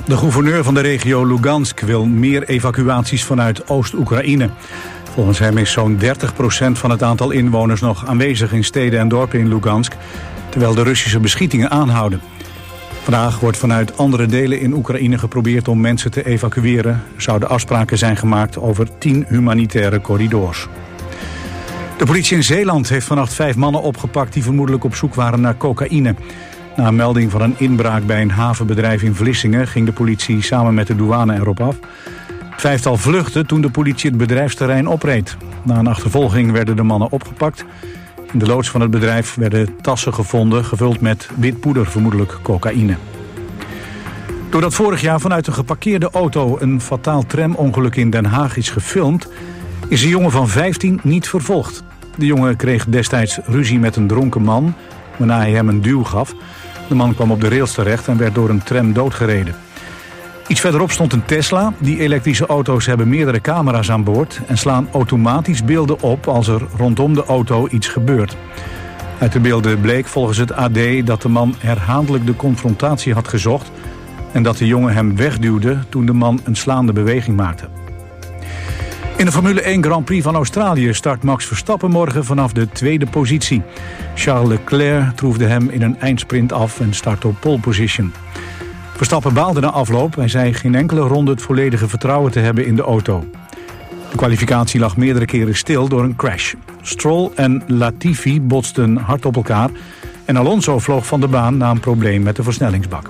De gouverneur van de regio Lugansk wil meer evacuaties vanuit Oost-Oekraïne. Volgens hem is zo'n 30% van het aantal inwoners nog aanwezig in steden en dorpen in Lugansk, terwijl de Russische beschietingen aanhouden. Vandaag wordt vanuit andere delen in Oekraïne geprobeerd om mensen te evacueren. Er zouden afspraken zijn gemaakt over 10 humanitaire corridors. De politie in Zeeland heeft vannacht 5 mannen opgepakt die vermoedelijk op zoek waren naar cocaïne. Na een melding van een inbraak bij een havenbedrijf in Vlissingen ging de politie samen met de douane erop af. Het 5-tal vluchtte toen de politie het bedrijfsterrein opreed. Na een achtervolging werden de mannen opgepakt. In de loods van het bedrijf werden tassen gevonden, gevuld met wit poeder, vermoedelijk cocaïne. Doordat vorig jaar vanuit een geparkeerde auto een fataal tramongeluk in Den Haag is gefilmd, is een jongen van 15 niet vervolgd. De jongen kreeg destijds ruzie met een dronken man, waarna hij hem een duw gaf. De man kwam op de rails terecht en werd door een tram doodgereden. Iets verderop stond een Tesla. Die elektrische auto's hebben meerdere camera's aan boord en slaan automatisch beelden op als er rondom de auto iets gebeurt. Uit de beelden bleek volgens het AD dat de man herhaaldelijk de confrontatie had gezocht en dat de jongen hem wegduwde toen de man een slaande beweging maakte. In de Formule 1 Grand Prix van Australië start Max Verstappen morgen vanaf de tweede positie. Charles Leclerc troefde hem in een eindsprint af en start op pole position. Verstappen baalde na afloop. Hij zei geen enkele ronde het volledige vertrouwen te hebben in de auto. De kwalificatie lag meerdere keren stil door een crash. Stroll en Latifi botsten hard op elkaar en Alonso vloog van de baan na een probleem met de versnellingsbak.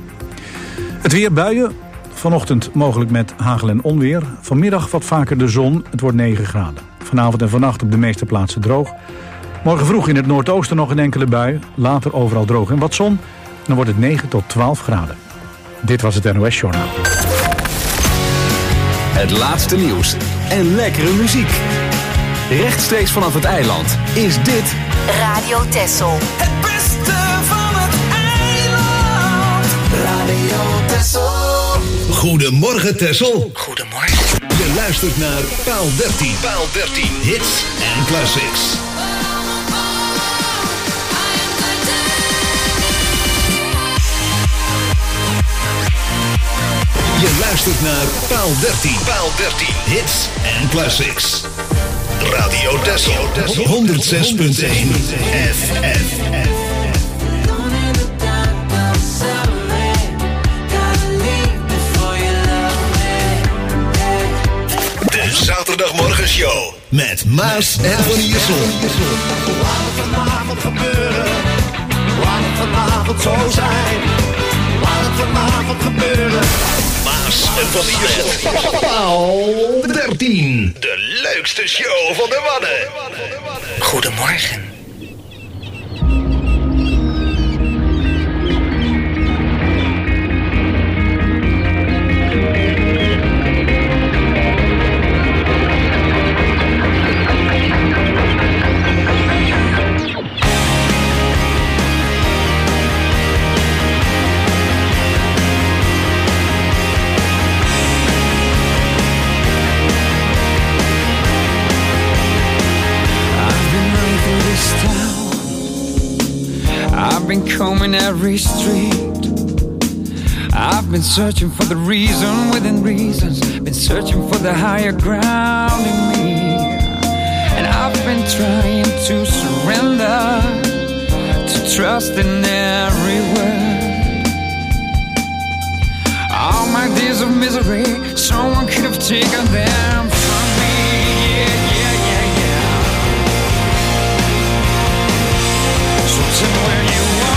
Het weer buien. Vanochtend mogelijk met hagel en onweer. Vanmiddag wat vaker de zon. Het wordt 9 graden. Vanavond en vannacht op de meeste plaatsen droog. Morgen vroeg in het noordoosten nog een enkele bui. Later overal droog en wat zon. Dan wordt het 9 tot 12 graden. Dit was het NOS Journaal. Het laatste nieuws en lekkere muziek. Rechtstreeks vanaf het eiland is dit Radio Texel. Het beste van het eiland. Radio Texel. Goedemorgen Texel. Goedemorgen. Je luistert naar Paal 13. Paal 13. Hits en classics. Je luistert naar Paal 13. Paal 13. Hits en classics. Radio Texel. 106.1 FM. De Zaterdagmorgenshow met Maas en Van Iersel. Laat het vanavond gebeuren. Laat het vanavond zo zijn. Laat het vanavond gebeuren. Maas en Van Iersel. Paal 13. De leukste show van de Wadden. Goedemorgen. Been combing every street. I've been searching for the reason within reasons. Been searching for the higher ground in me. And I've been trying to surrender, to trust in every word. All my days of misery, someone could have taken them from me. Yeah. So tell me where you are.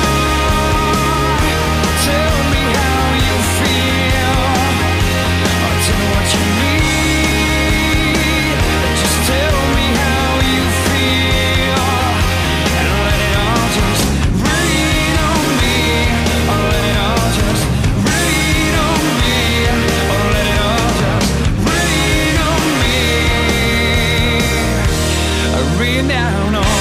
Tell me how you feel. Or tell me what you need. Just tell me how you feel. And let it all just rain on me. Or let it all just rain on me. Or let it all just rain on me. Rain down on me.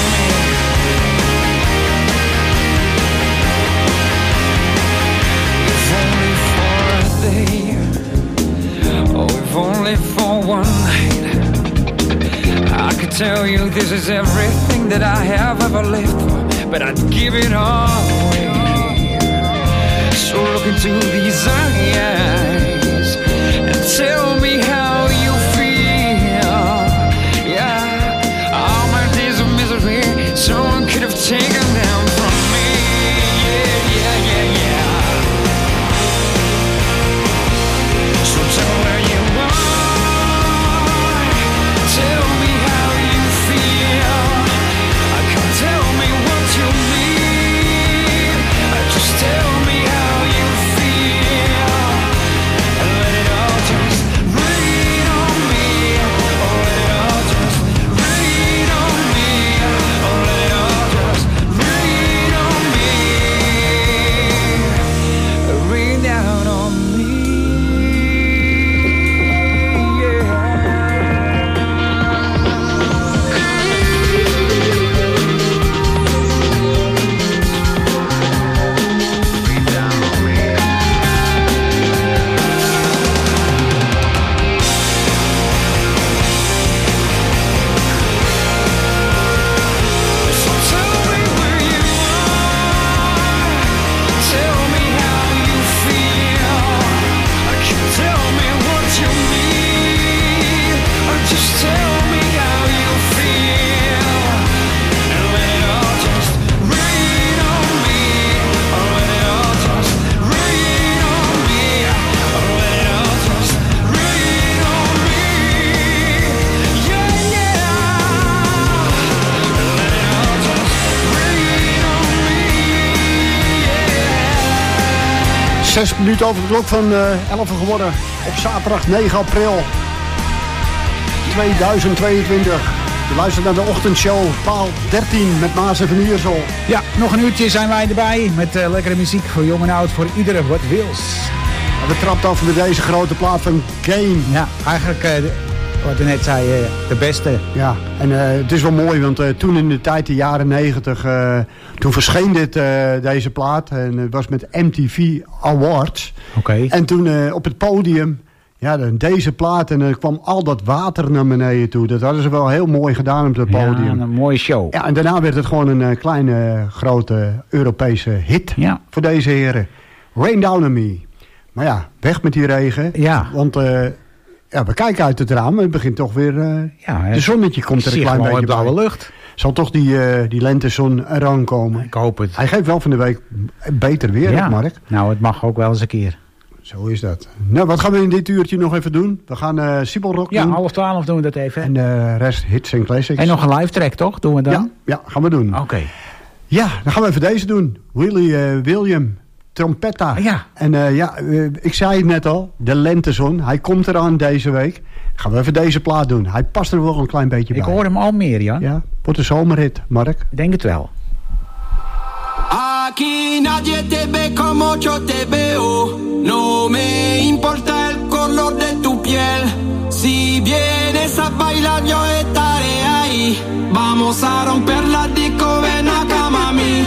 Only for one night. I could tell you this is everything that I have ever lived for, but I'd give it all away. So look into these eyes 6 minuten over de klok van 11 geworden. Op zaterdag 9 april 2022. Je luistert naar de ochtendshow, paal 13 met Maas en Van Iersel. Ja, nog een uurtje zijn wij erbij met lekkere muziek voor jong en oud, voor iedereen wat wils. We trapt af met deze grote plaat van Kane. Ja, eigenlijk wat u net zei, de beste. Ja, en het is wel mooi, want toen in de tijd, de jaren 90, toen verscheen deze plaat. En het was met MTV Awards. Oké. En toen op het podium, ja, deze plaat, en er kwam al dat water naar beneden toe. Dat hadden ze wel heel mooi gedaan op het podium. Ja, een mooie show. Ja, en daarna werd het gewoon een kleine, grote Europese hit voor deze heren. Rain Down on Me. Maar ja, weg met die regen. Ja. Want we kijken uit het raam en het begint toch weer... de zonnetje komt er een klein beetje bij. Blauwe lucht. Zal toch die lentezon eraan komen? Ik hoop het. Hij geeft wel van de week beter weer op, Mark. Nou, het mag ook wel eens een keer. Zo is dat. Nou, wat gaan we in dit uurtje nog even doen? We gaan Siebelrock doen. Ja, 11:30 doen we dat even. En de rest hits en classics. En nog een live track, toch? Doen we dan? Ja, gaan we doen. Oké. Ja, dan gaan we even deze doen. William Trompetta. Ja. En ik zei het net al, de lentezon. Hij komt eraan deze week. Gaan we even deze plaat doen. Hij past er wel een klein beetje bij. Ik hoor hem al meer, Jan. Ja, wordt een zomerhit, Mark. Ik denk het wel. Aquí nadie te ve como yo te veo. No me importa el color de tu piel. Si vienes a bailar yo estaré ahí. Vamos a romper la disco, ven acá mami.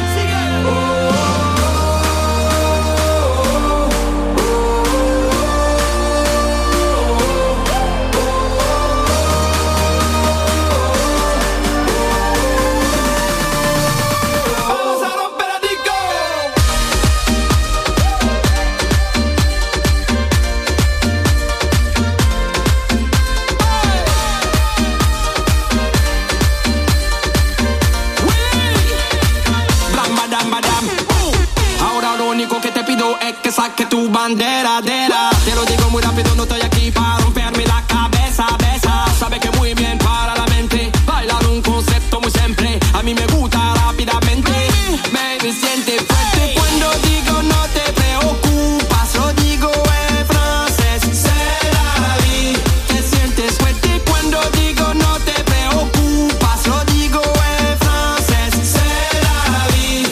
Que saque tu bandera, te lo digo muy rápido, no estoy aquí para romperme la cabeza, besa, sabe que muy bien para la mente, bailar un concepto muy simple, a mí me gusta rápidamente, baby siente fuerte cuando digo no te preocupas, lo digo en francés, c'est la vie, te sientes fuerte cuando digo no te preocupas, lo digo en francés, c'est la vie,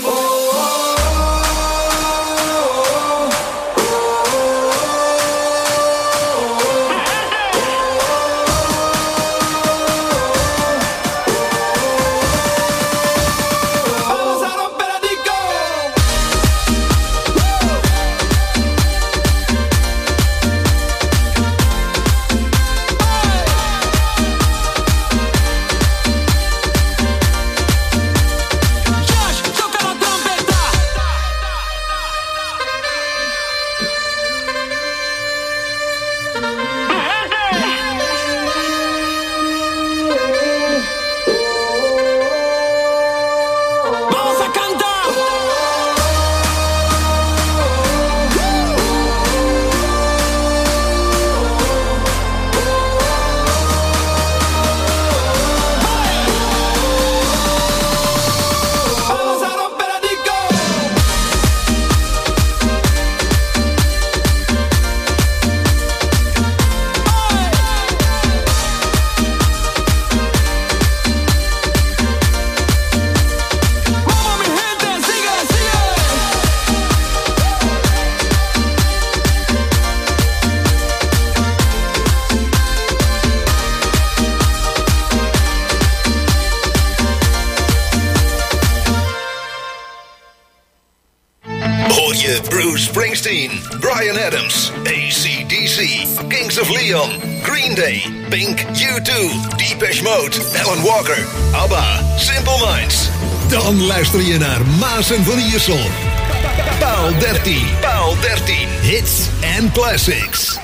Bruce Springsteen, Bryan Adams, AC/DC, Kings of Leon, Green Day, Pink, U2, Depeche Mode, Alan Walker, ABBA, Simple Minds. Dan luister je naar Maas en Van Iersel. Paal 13. Paal 13. Hits and Classics.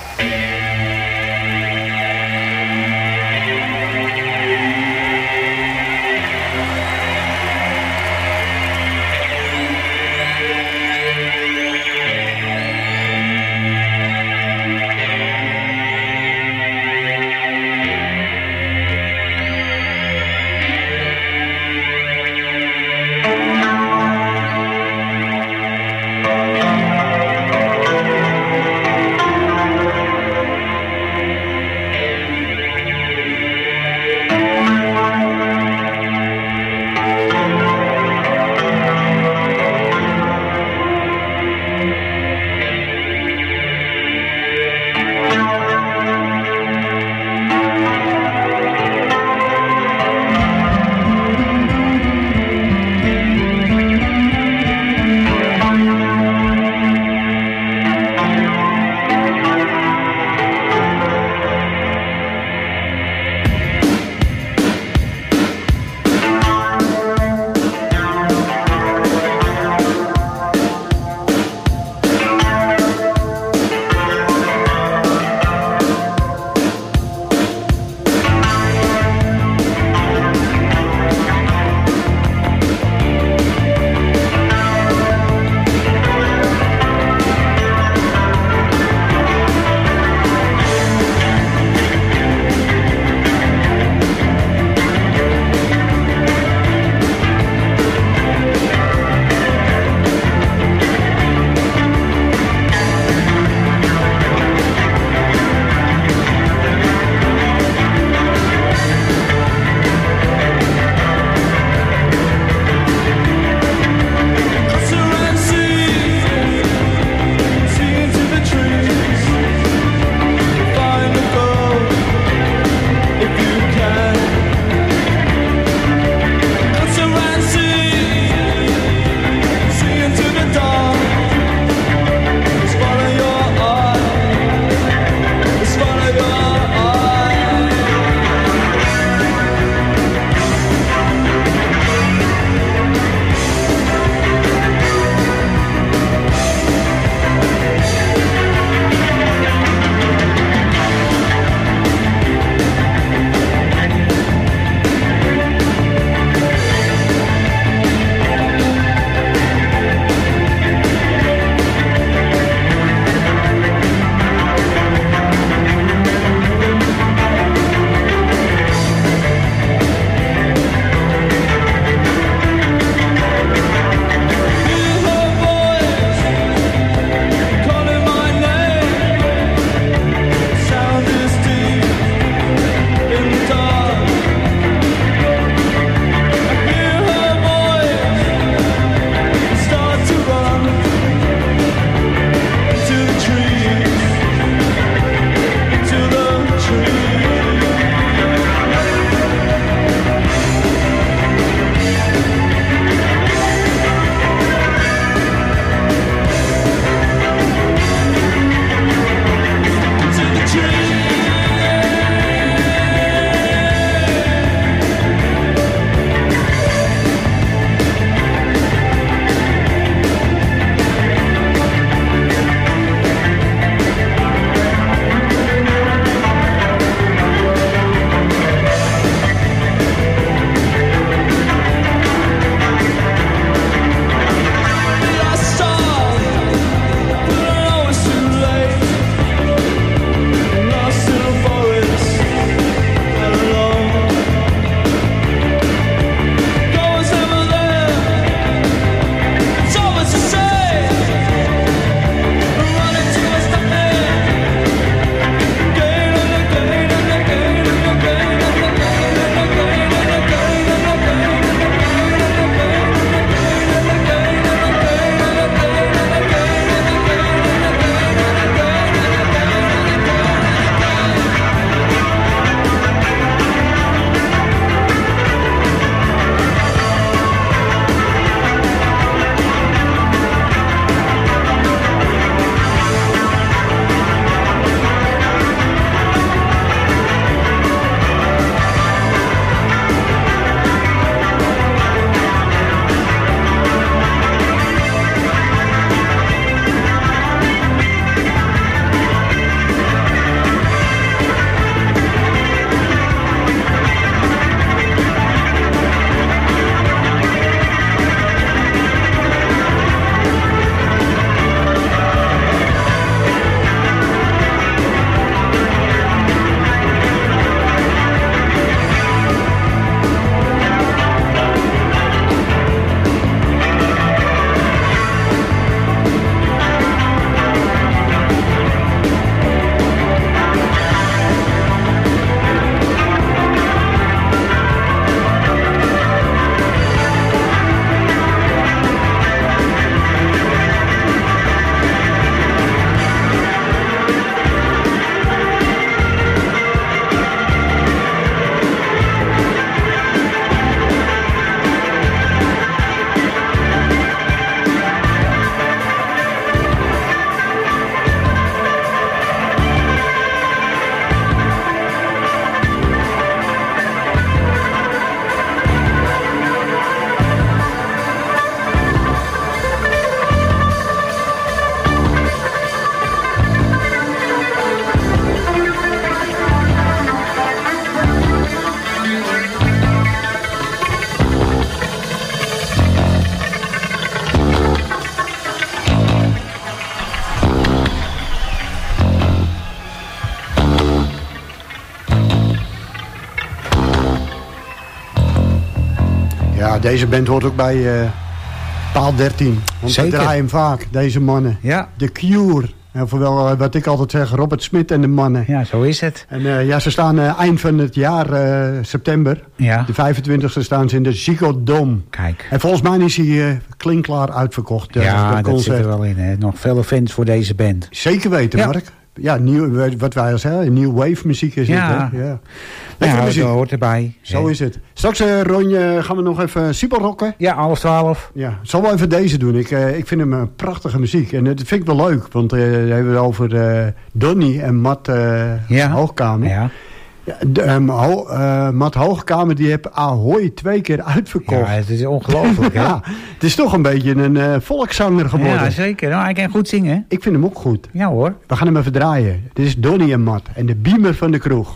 deze band hoort ook bij paal 13. Want we draaien hem vaak, deze mannen. Ja. The Cure. Ofwel, wat ik altijd zeg, Robert Smith en de mannen. Ja, zo is het. En ze staan eind van het jaar, september. Ja. De 25e staan ze in de Ziggo Dome. Kijk. En volgens mij is hij klinkklaar uitverkocht. Ja, dat zit er wel in. Hè. Nog vele fans voor deze band. Zeker weten, ja. Mark. Ja, wat wij al zeiden, new wave muziek is het. Hè? Ja. Dat hoort erbij. Zo is het. Straks, Ronje, gaan we nog even siepelrocken. Ja, 11:12. Ja, zal wel even deze doen. Ik vind hem prachtige muziek. En dat vind ik wel leuk. Want we hebben het over Donnie en Matt Hoogkamer. Ja. Ja, Matt Hoogkamer die heeft Ahoy 2 keer uitverkocht. Ja, het is ongelooflijk. Ja, het is toch een beetje een volkszanger geworden. Ja, zeker. Nou, hij kan goed zingen. Ik vind hem ook goed. Ja hoor. We gaan hem even draaien. Dit is Donnie en Matt en de Beamer van de kroeg.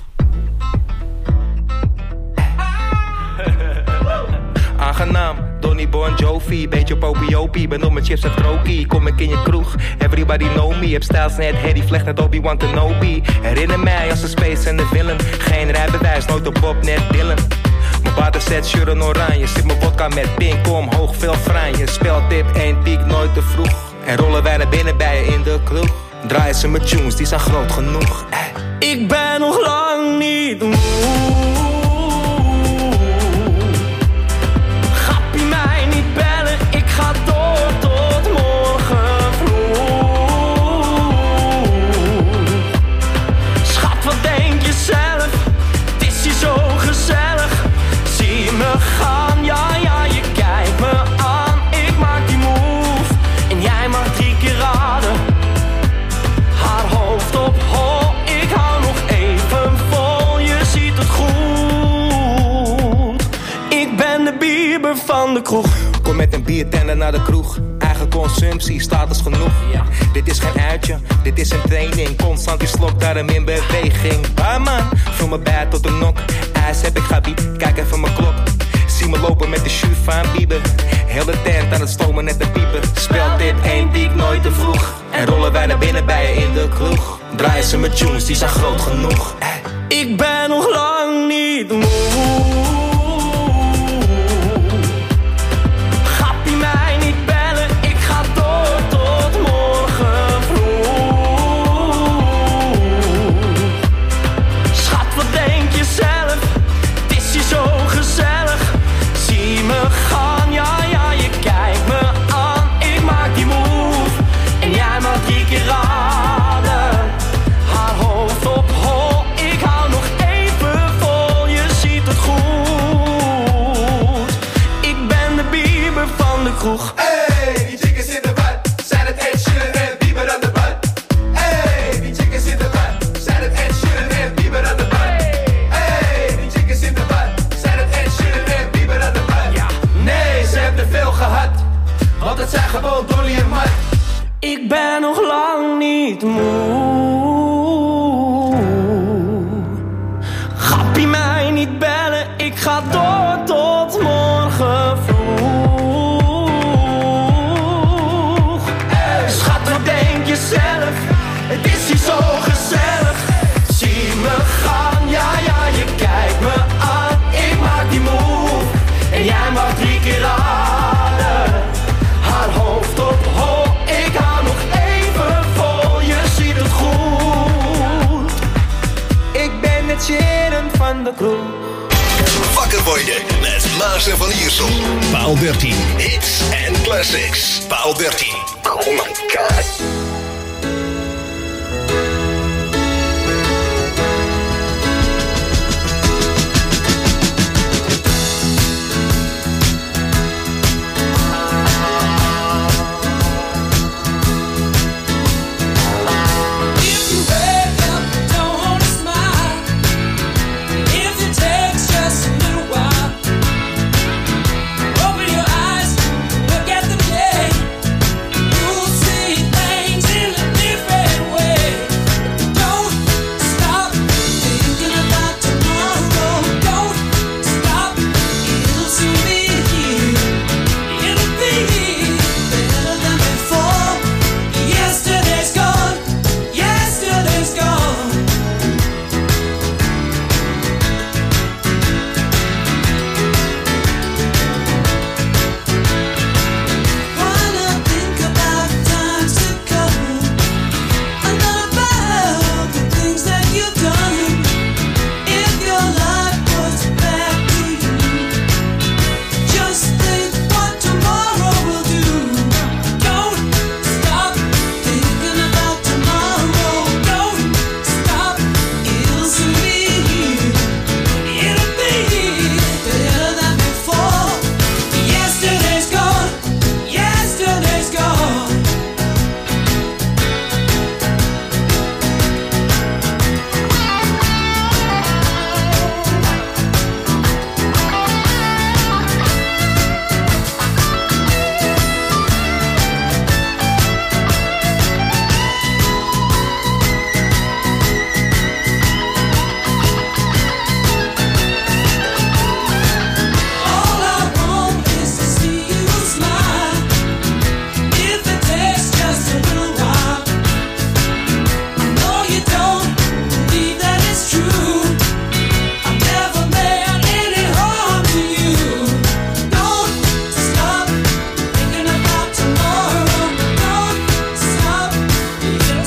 Aangenaam, Donnie Bon Jovi, beetje popiopie, ben op mijn chips en krokie. Kom ik in je kroeg, everybody know me. Heb stijls net Harry Vlecht, net Obi-Wan Kenobi. Herinner mij als een space en de villain. Geen rijbewijs, nooit op Bob, net Dylan. Mijn waterset, shirt en oranje. Zit mijn vodka met pink omhoog, veel franje. Speltip, 1 piek, nooit te vroeg. En rollen wij naar binnen bij je in de kroeg. Draaien ze met tunes, die zijn groot genoeg. Ik ben nog lang niet moe. Ga door tot morgen vroeg. Schat, wat denk je zelf? Het is hier zo gezellig. Zie me gaan, ja, je kijkt me aan. Ik maak die move en jij mag 3 keer raden. Haar hoofd op hol, ik hou nog even vol. Je ziet het goed. Ik ben de Bieber van de kroeg. Kom met een biertender naar de kroeg. Eigen consumptie, status genoeg. Ja. Dit is geen uitje, dit is een training. Constant die slok, daarom in beweging. Barman, vul me bij tot de nok. IJs heb ik gabiet, kijk even mijn klok. Zie me lopen met de shoe van Bieber. Heel de tent aan het stomen net de pieper. Speelt dit 1 piek, nooit te vroeg. En rollen wij naar binnen bij je in de kroeg. Draaien ze met tunes, die zijn groot genoeg. Ik ben nog lang niet moe. Hey, die chickies in de bad, zijn het Ed Sheeran en Bieber aan de bad. Hey, die chickies in de bad, zijn het Ed Sheeran en Bieber aan de bad. Hey, die chickies in de bad, zijn het Ed Sheeran en Bieber aan de bad. Ja. Nee, ze hebben er veel gehad, want het zijn gewoon Donnie en Matt. Ik ben nog lang niet moe. Gappie mij niet bellen, ik ga door tot morgen vroeg. Zelf, het is hier zo gezellig. Zie me gaan, ja, je kijkt me aan. Ik maak die move en jij mag 3 keer raden. Haar hoofd op hol, ik hou nog even vol. Je ziet het goed. Ik ben het Sheeran van de kroeg. Wakker worden met Maas en Van Iersel. Paal 13. Hits en classics. Paal 13. Oh my god. Open your eyes, look at the day. You'll see things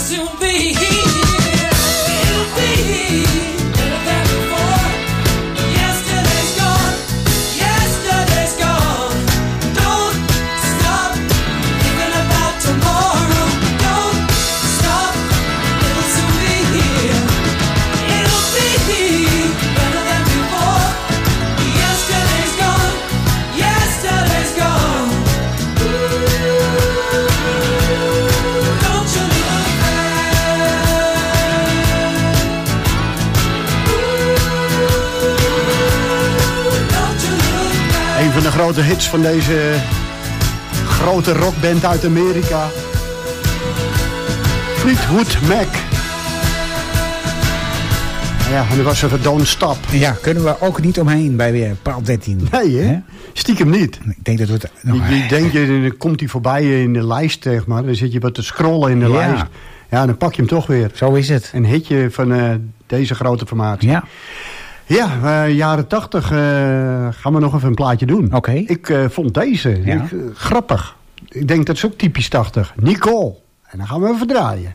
De grote hits van deze grote rockband uit Amerika. Fleetwood Mac. Ja, en dan was er Don't Stop. Ja, kunnen we ook niet omheen bij paal 13. Nee, hè? Stiekem niet. Ik denk dat we het nog... Die denk je, dan komt hij voorbij in de lijst, zeg maar. Dan zit je wat te scrollen in de lijst. Ja, dan pak je hem toch weer. Zo is het. Een hitje van deze grote formatie. Ja. Ja, jaren 80 gaan we nog even een plaatje doen. Oké. Ik vond deze grappig. Ik denk dat is ook typisch 80. Nicole. En dan gaan we even draaien.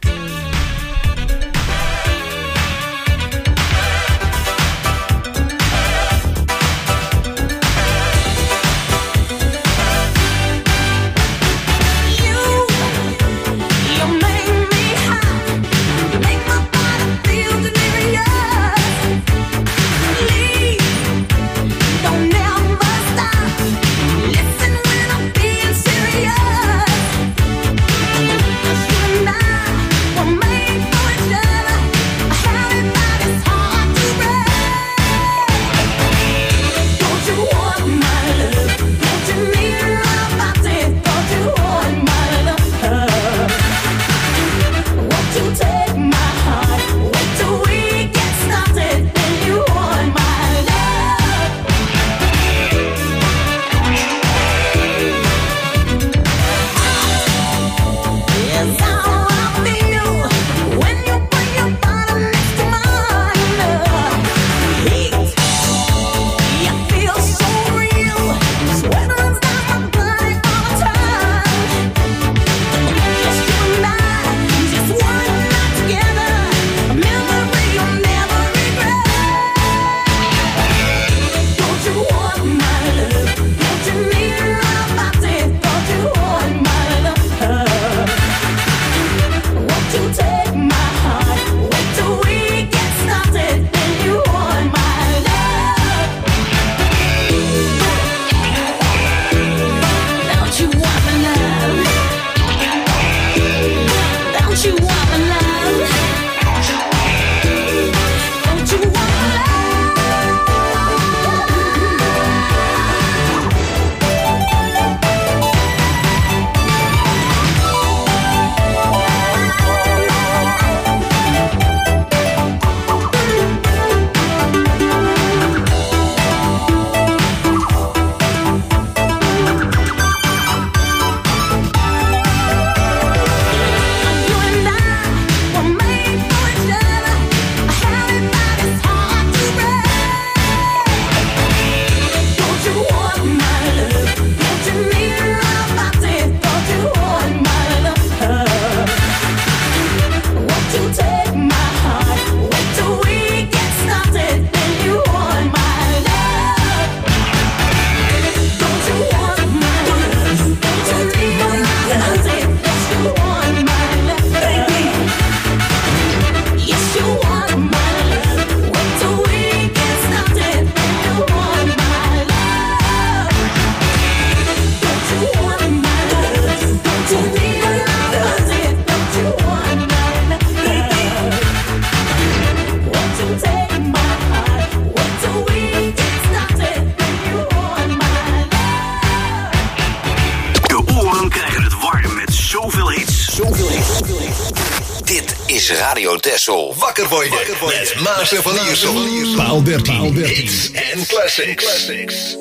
is Radio Texel. Wakker worden met Maas en Van Iersel. Paal 13. Hits en classics.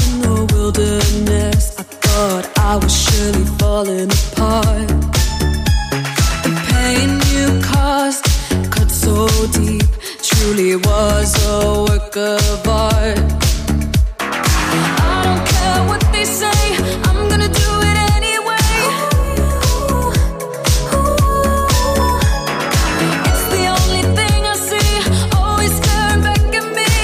I was surely falling apart. work of art. I don't care what they say, I'm gonna do it anyway. It's the only thing I see, always staring back at me.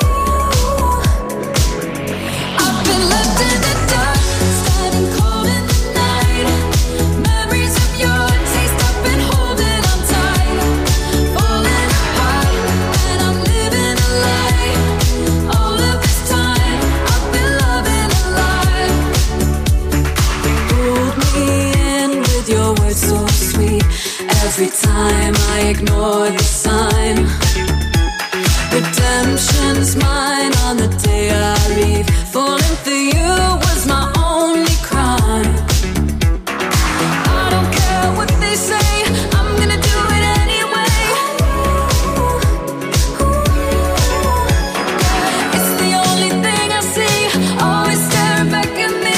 I've been left in the dark, standing cold in the night. Memories of your taste, I've been holding on tight. Falling apart, and I'm living a lie. All of this time, I've been loving a lie. Pulled me in with your words so sweet. Every time I ignore the sign. Redemption's mine on the day I leave. Falling for you was my only crime. I don't care what they say, I'm gonna do it anyway. It's the only thing I see, always staring back at me.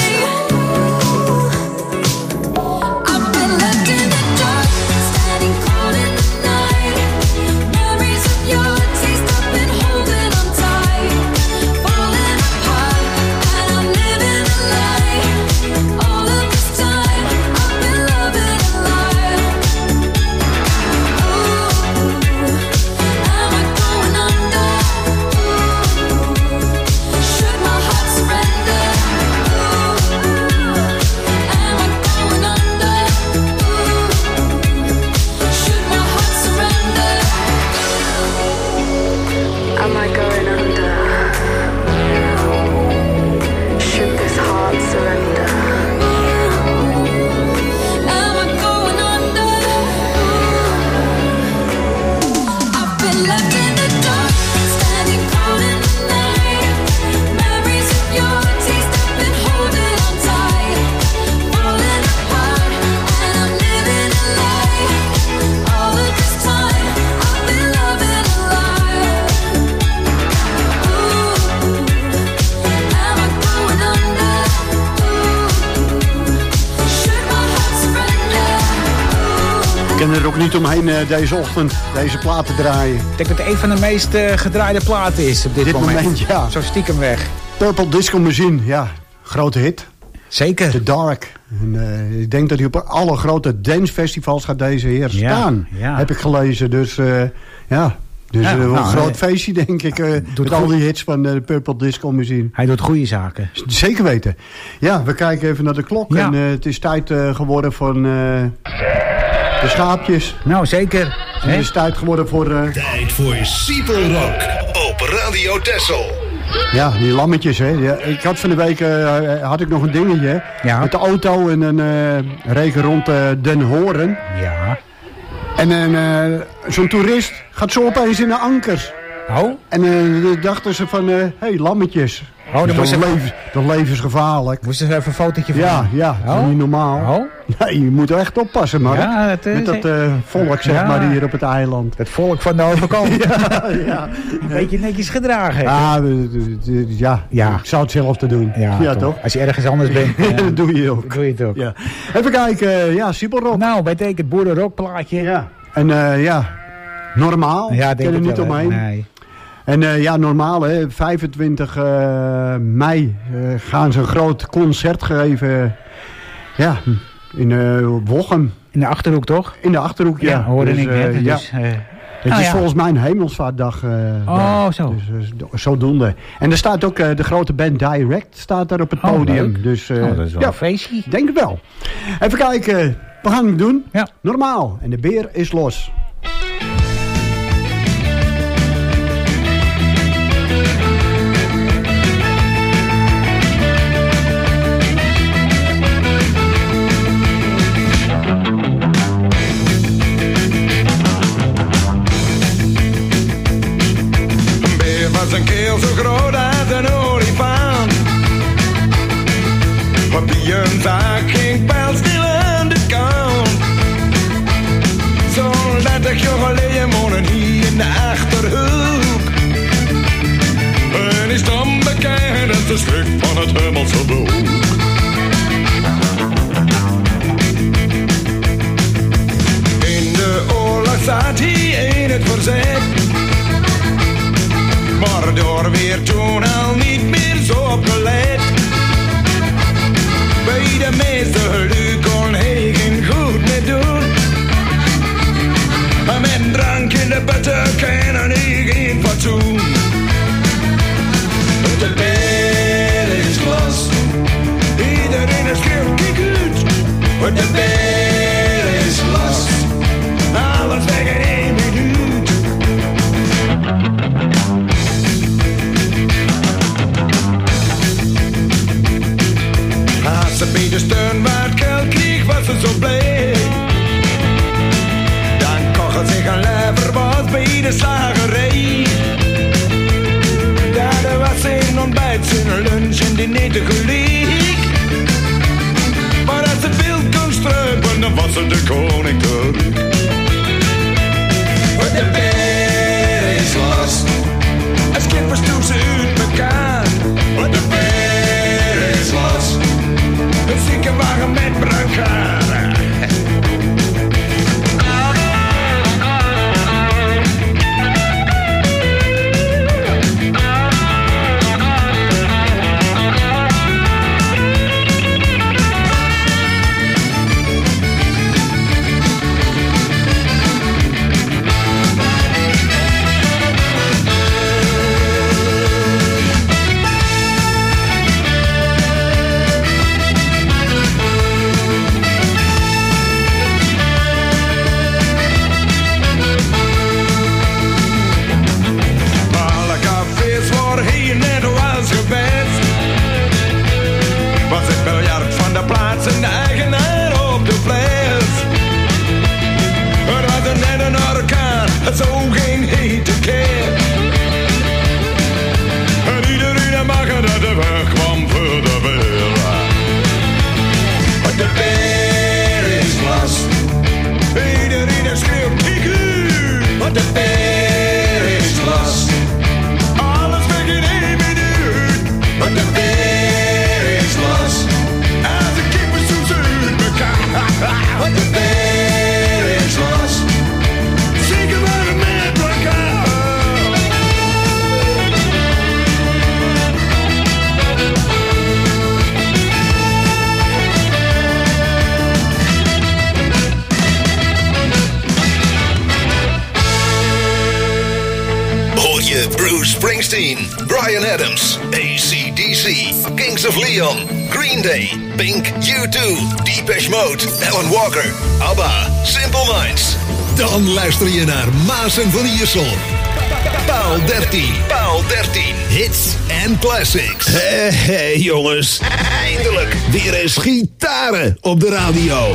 I've been left in the dark, standing cold in the night. Memories of your taste, I've been holding on tight. Falling apart, and I'm living a lie. All of this time, I've been loving a lie. Am I going under? Should my heart surrender? Am I going under? Should my heart surrender? Am I going under? Should this heart surrender? Am I going under? I've been left in the dark, standing cold in the night. Memories of your taste, I've been holding on tight. Falling apart, and I'm living a lie. All of this time, I've been loving a lie. Am I going under? Should my heart surrender? Ik kan er ook niet omheen deze ochtend, deze plaat te draaien. Ik denk dat het een van de meest gedraaide platen is op dit moment. Ja. Zo stiekem weg. Purple Disco Machine, ja, grote hit. Zeker. The Dark. En, ik denk dat hij op alle grote dancefestivals gaat deze heer staan. Ja. Heb ik gelezen. Dus ja. Dus Ja, een nou, groot feestje, denk ik. Met al die hits van de Purple Disco Machine. Hij doet goede zaken. Zeker weten. Ja, we kijken even naar de klok. Ja. En het is tijd geworden voor de schaapjes. Nou, zeker. Het is tijd geworden voor... Tijd voor Siepel Rock op Radio Texel. Ja, die lammetjes, hè. Ja, ik had van de week had ik nog een dingetje. Ja. Met de auto en dan regen rond Den Horen. Ja. En zo'n toerist gaat zo opeens in de ankers. Oh? En dan dachten ze van, hé, lammetjes. Oh, dan moest dat levensgevaarlijk. Moesten ze even een fotootje van Ja, dat is niet normaal. Oh? Nee, je moet er echt oppassen, Mark. Ja, met dat volk, zeg maar, hier op het eiland. Het volk van de overkant. Ja. Een beetje netjes gedragen. Ja, ik zou hetzelfde doen. Ja, toch? Als je ergens anders bent. Dat doe je ook. Doe je het ook. Ja. Even kijken, Siepelrock. Nou, betekent boerenrockplaatje. Ja. En normaal. Ja, Ik ken er niet omheen. Nee. En normaal, hè, 25 mei gaan ze een groot concert geven. Ja, in Wochum. In de Achterhoek, toch? In de Achterhoek, ja. Hoorde ik net. Ja. Dus, het is volgens mij een hemelsvaartdag. zo. Dus, zodoende. En er staat ook de grote band Direct staat daar op het podium. Leuk. Dus, dat is wel een feestje. Denk ik wel. Even kijken. We gaan het doen. Ja. Normaal. En de beer is los. Zijn keel zo groot als een olifant. Wat bij een taak ging pijl stil aan de kant. Zo'n Met een drank in de buttercan en ik geen fatsoen. De bed is glas. Iedereen is schreeuwt, kijk uit. De bed is glas. Alles weg in 1 minuut. Als ze bij de steun waar het geld kreeg, was ze zo blij. Dan kocht ze zich een leverwas bij de slagerij. Daar was zijn ontbijt, zijn lunch en diner tegelijk. Maar als ze veel kon struiken, dan was ze de koning terug. De beer is los. Het kind verstoot ze uit elkaar. De beer is los. Een ziekenwagen met brancard. En de eigenaar op de fles. Er was een net een orkaan, het zo geen hete keer. En iedereen mag dat de weg kwam voor de beer. De beer is vast. Iedereen schreeuwt, kijk uit. De beer is vast. Alles weg in 1 minuut. De beer is vast. Wat de beer is los. Zeker waren met elkaar. Hoor je Bruce Springsteen, Bryan Adams, AC/DC, Kings of Leon, Green Day, Pink, U2, Depeche Mode, Alan Walker, ABBA, Simple Minds. Dan luister je naar Maas en Van Iersel. Paal 13. Paal 13. Hits en classics. Hey jongens. Eindelijk weer eens gitaren op de radio.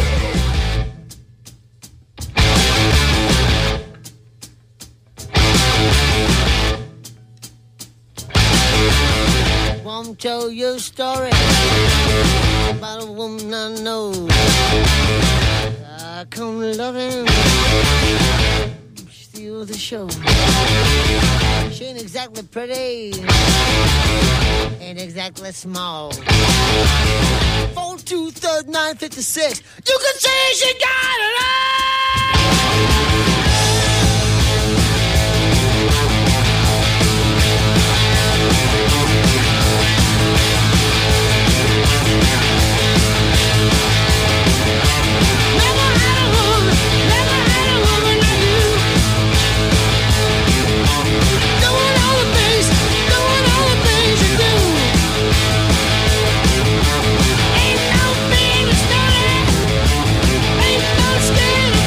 Won't tell you a story about a woman I know. I come loving, steal the show. She ain't exactly pretty, ain't exactly small. 4, 2, 3, 9, 56. You can say she got it all. Scared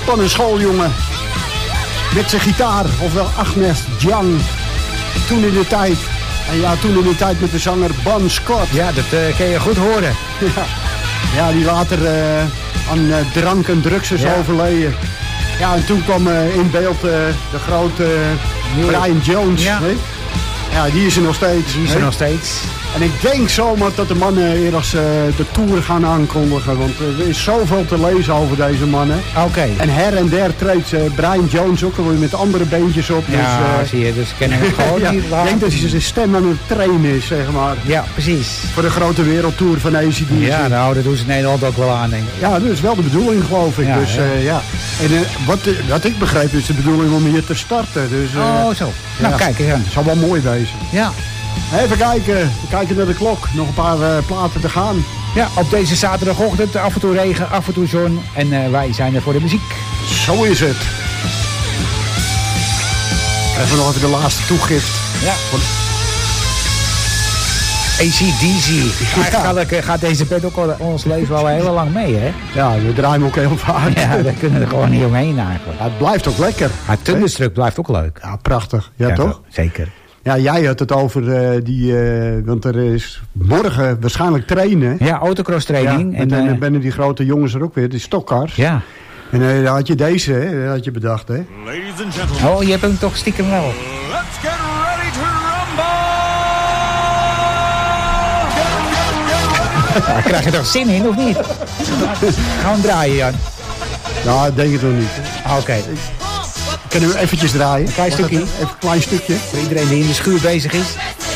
van een schooljongen. Met zijn gitaar, ofwel Agnes Young. Toen in de tijd. En ja, toen in de tijd met de zanger Bon Scott. Ja, dat kun je goed horen. Ja, die later aan drank en drugs is overleden. Ja, en toen kwam in beeld de grote Brian Jones. Ja. Hè? Ja, die is er nog steeds. Die is er nog steeds. En ik denk zomaar dat de mannen eerst de Tour gaan aankondigen. Want er is zoveel te lezen over deze mannen. Oké. En her en der treedt Brian Jones ook alweer met andere beentjes op. Ja, dus, zie je. Dus kennen we gewoon ja, niet. ik denk dat hij zijn stem aan het trainen is, zeg maar. Ja, precies. Voor de grote wereldtour van ACDC. Ja, nou, dat doen ze in Nederland ook wel aan, denk ik. Ja, dat is wel de bedoeling, geloof ik. Ja, dus, ja. En wat ik begreep is de bedoeling om hier te starten. Dus, oh, zo. Nou, kijk eens aan. Het zal wel mooi wezen. Ja. Even kijken. We kijken naar de klok. Nog een paar platen te gaan. Ja, op deze zaterdagochtend af en toe regen, af en toe zon. En wij zijn er voor de muziek. Zo is het. Even nog even de laatste toegift. Ja. AC/DC. Eigenlijk gaat deze band ook ons leven al heel lang mee, hè? Ja, we draaien ook heel vaak. Ja, daar kunnen we er gewoon niet omheen eigenlijk. Ja, het blijft ook lekker. Maar Thunderstruck blijft ook leuk. Ja, prachtig. Ja, toch? Zeker. Ja, jij had het over want er is morgen waarschijnlijk trainen. Ja, autocross training. Ja, en dan binnen die grote jongens er ook weer, die stokkars. Ja. En dan had je deze, hè, had je bedacht, hè? Ladies and gentlemen. Oh, je hebt hem toch stiekem wel. Let's get ready to rumble! Daar krijg je toch zin in, of niet? Gaan we draaien, Jan? Nou, ik denk het nog niet. Oké. Kunnen we eventjes draaien? Een klein stukje. Even een klein stukje. Voor iedereen die in de schuur bezig is.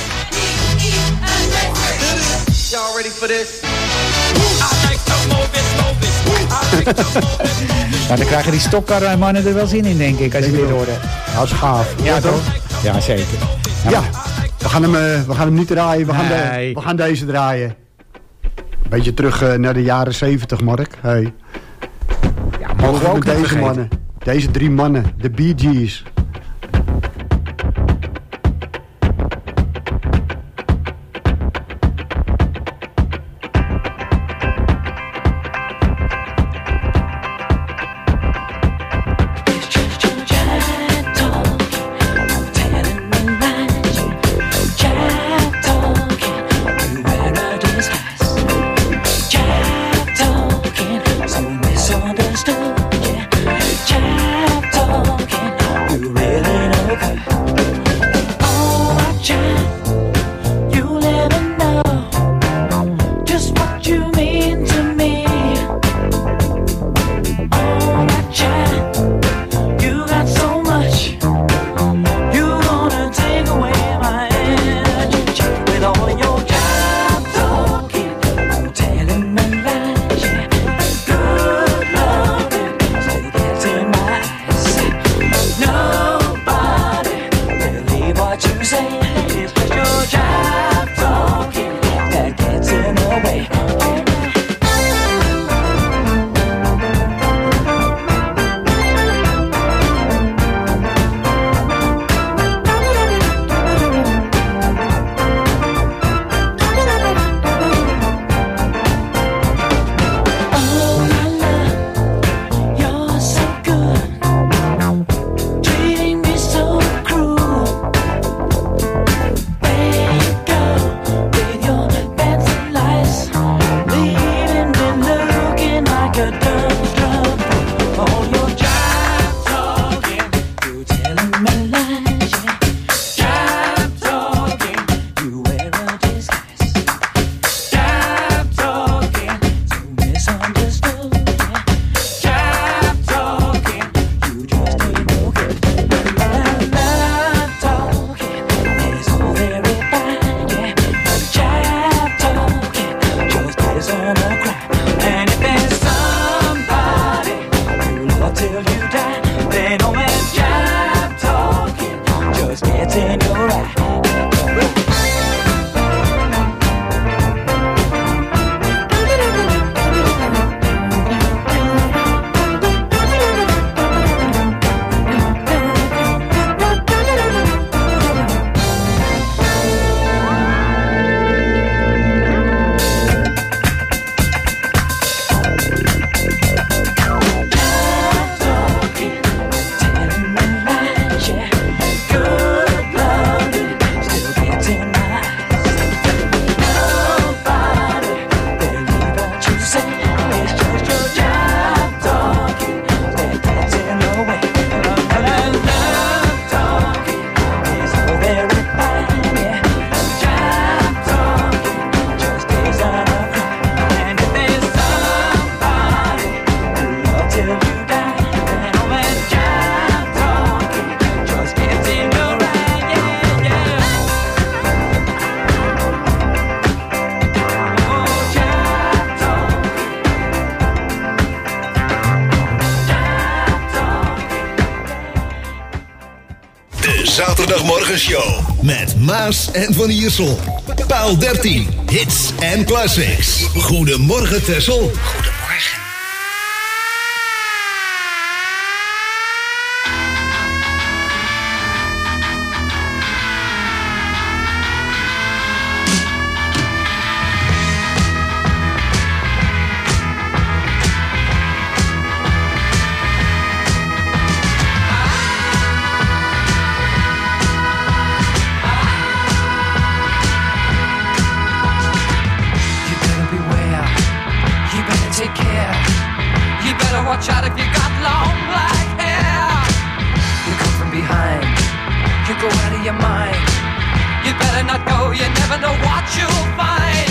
Y'all ready for this? I like to move it. Nou, dan krijgen die stokkarmannen er wel zin in, denk ik, als je dit hoort. Dat is gaaf. Ja, toch? Ja, zeker. Ja, we gaan hem niet draaien. Nee. We gaan deze draaien. Beetje terug naar de jaren 70, Mark. Hey. Ja, mogen we ook met niet deze vergeten. mannen. Deze drie mannen. De Bee Gees. De Zaterdagmorgenshow. Met Maas en Van Iersel. Paal 13. Hits en classics. Goedemorgen, Tessel. Goedemorgen. Watch out if you got long black hair. You come from behind, you go out of your mind. You better not go, you never know what you'll find.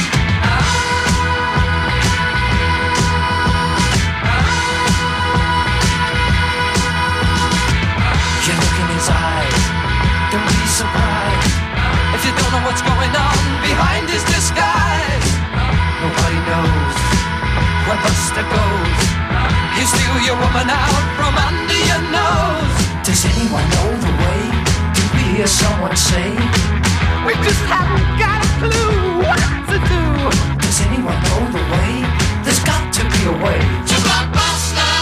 You look in his eyes, don't be surprised if you don't know what's going on behind his disguise. Nobody knows where Buster goes. You steal your woman out from under your nose. Does anyone know the way? Do we hear someone say? We just haven't got a clue what to do. Does anyone know the way? There's got to be a way to Blockbuster.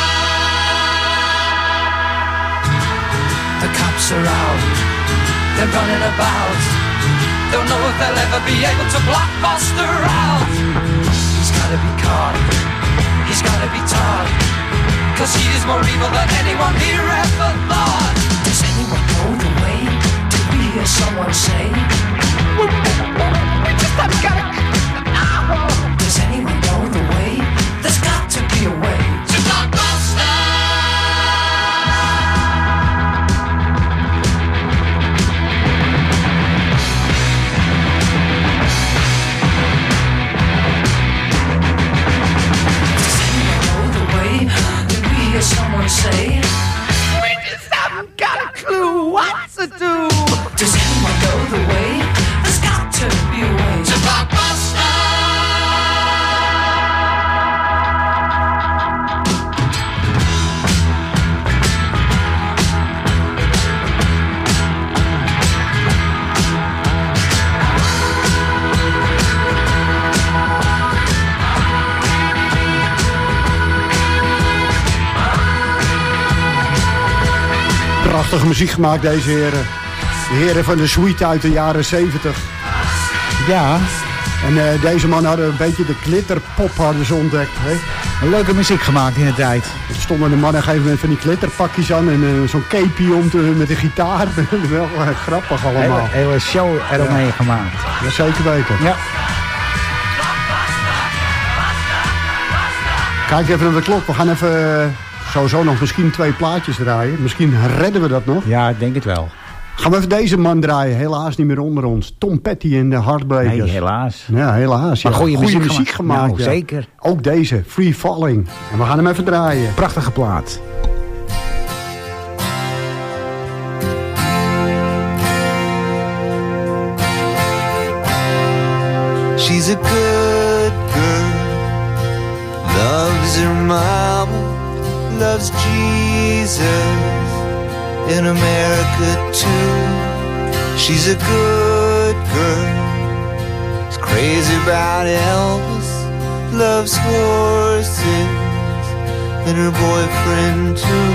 The cops are out, they're running about. Don't know if they'll ever be able to block Buster out. He's gotta be caught, he's gotta be taught. 'Cause he is more evil than anyone here ever thought. Does anyone know the way? Did we hear someone say? We just haven't got it. Does anyone know the way? There's got to be a way to Blockbuster. Does anyone know the way? Hear someone say, we just haven't got a clue what to do. Does anyone know the way? There's got to be a way to Blockbuster. Prachtige muziek gemaakt, deze heren. De heren van de suite uit de jaren 70. Ja. En deze man hadden een beetje de glitterpop hadden ze ontdekt. Hè? Een leuke muziek gemaakt in de tijd. Er stonden de mannen op een gegeven moment van die glitterpakjes aan en zo'n capeje om met de gitaar. Wel grappig allemaal. Hele show eromheen gemaakt. Ja, zeker weten. Ja. Kijk even naar de klok. We gaan even sowieso nog misschien 2 plaatjes draaien. Misschien redden we dat nog. Ja, ik denk het wel. Gaan we even deze man draaien. Helaas niet meer onder ons. Tom Petty en de Heartbreakers. Nee, helaas. Ja, helaas. Maar ja. goede muziek gemaakt. Nou, ja. zeker. Ook deze, Free Falling. En we gaan hem even draaien. Prachtige plaat. She's a good girl, loves her mama, loves Jesus, in America too. She's a good girl, is crazy about Elvis, loves horses, and her boyfriend too.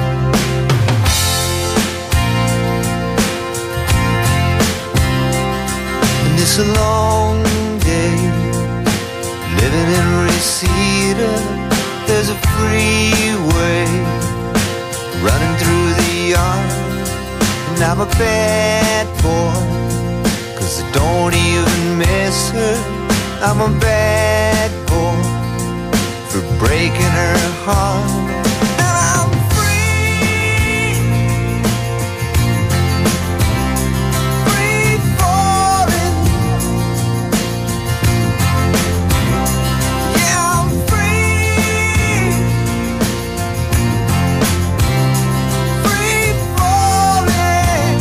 And it's a long day, living in Reseda. There's a freeway running through the yard, and I'm a bad boy, 'cause I don't even miss her. I'm a bad boy for breaking her heart. And I'm free, free falling. Yeah, I'm free, free falling.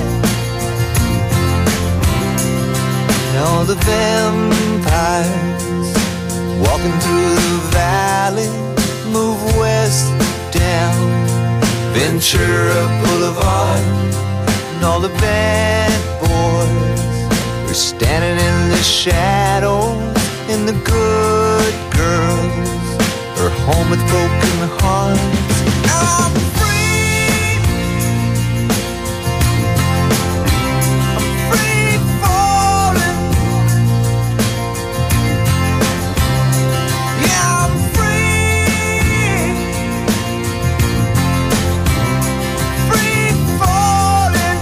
All the vampires walking through the valley move west down Ventura Boulevard, all the bad boys are standing in the shadows, and the good girls are home with broken hearts. I'm free. I'm free falling. Yeah, I'm free. Free falling.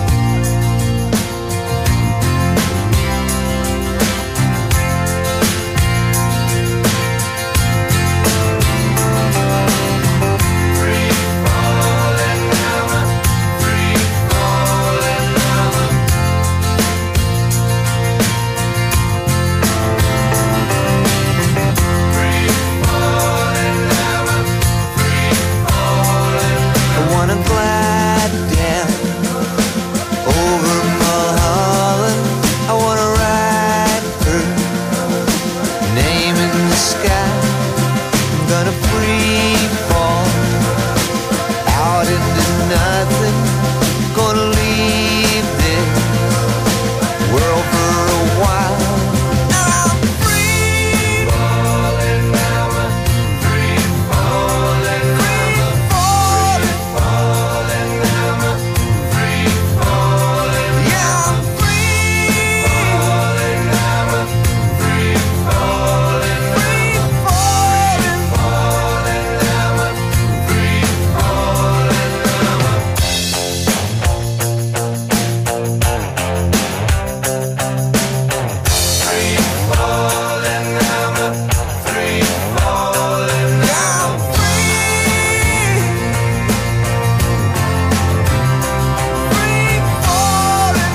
I wanna glide down over Mulholland. I wanna ride her name in the sky. I'm gonna free fall out into nothing. Gonna leave this world for a while. I'm free falling now. I'm free falling now. Free falling now. I'm free falling. Yeah, I'm free falling now. I'm free falling. Free falling. Falling now. I'm free falling now. Free falling now. I'm free falling now. I'm free. Free falling.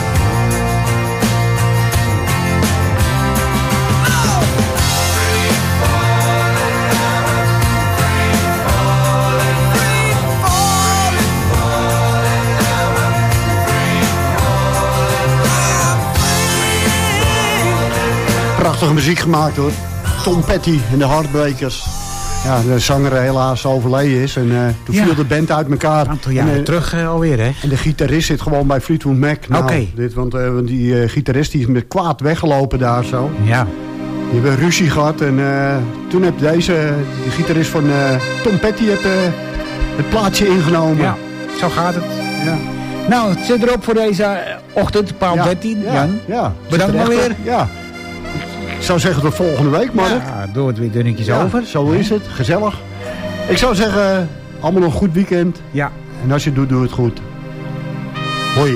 Prachtige muziek gemaakt hoor. Tom Petty en de Heartbreakers. Ja, de zanger helaas overleden is. En toen viel de band uit elkaar. Een aantal jaren terug alweer, hè? En de gitarist zit gewoon bij Fleetwood Mac. Nou, Oké. Want die gitarist die is met kwaad weggelopen daar zo. Ja. Die hebben ruzie gehad. En toen heb de gitarist van Tom Petty het plaatsje ingenomen. Ja, zo gaat het. Ja. Nou, het zit erop voor deze ochtend, paal 13. Jan, ja. bedankt maar weer. Ja. Ik zou zeggen tot volgende week, Mark. Ja, doe het weer dunnetjes over. Zo is het. Gezellig. Ik zou zeggen, allemaal nog een goed weekend. Ja. En als je het doet, doe het goed. Hoi.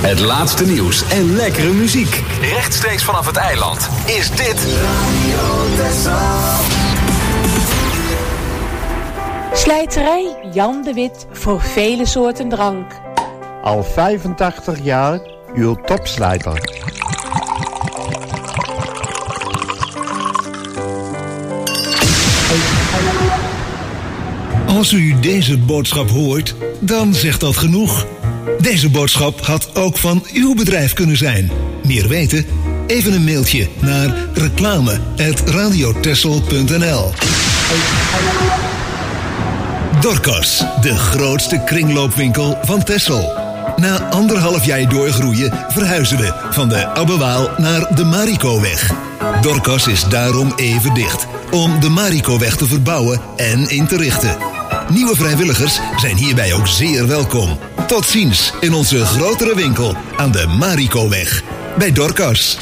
Het laatste nieuws en lekkere muziek. Rechtstreeks vanaf het eiland is dit Radio Texel. Slijterij Jan de Wit voor vele soorten drank. Al 85 jaar uw topslijter. Als u deze boodschap hoort, dan zegt dat genoeg. Deze boodschap had ook van uw bedrijf kunnen zijn. Meer weten? Even een mailtje naar reclame@radiotexel.nl. Dorcas, de grootste kringloopwinkel van Texel. Na 1,5 jaar doorgroeien verhuizen we van de Abbewaal naar de Marikoweg. Dorcas is daarom even dicht, om de Marikoweg te verbouwen en in te richten. Nieuwe vrijwilligers zijn hierbij ook zeer welkom. Tot ziens in onze grotere winkel aan de Marikoweg bij Dorcas.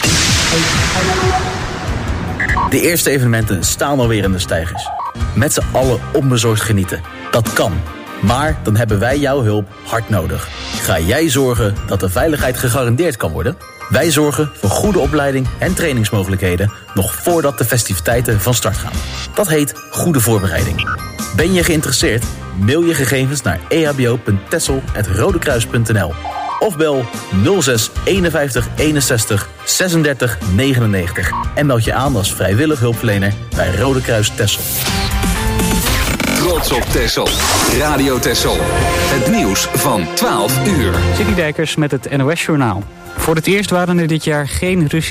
De eerste evenementen staan alweer in de steigers. Met z'n allen onbezorgd genieten. Dat kan. Maar dan hebben wij jouw hulp hard nodig. Ga jij zorgen dat de veiligheid gegarandeerd kan worden? Wij zorgen voor goede opleiding en trainingsmogelijkheden nog voordat de festiviteiten van start gaan. Dat heet goede voorbereiding. Ben je geïnteresseerd? Mail je gegevens naar ehbo.texel@rodekruis.nl of bel 06 51 61 36 99 en meld je aan als vrijwillig hulpverlener bij Rode Kruis Texel. Trots op Texel. Radio Texel. Het nieuws van 12 uur. City Dijkers met het NOS Journaal. Voor het eerst waren er dit jaar geen Russische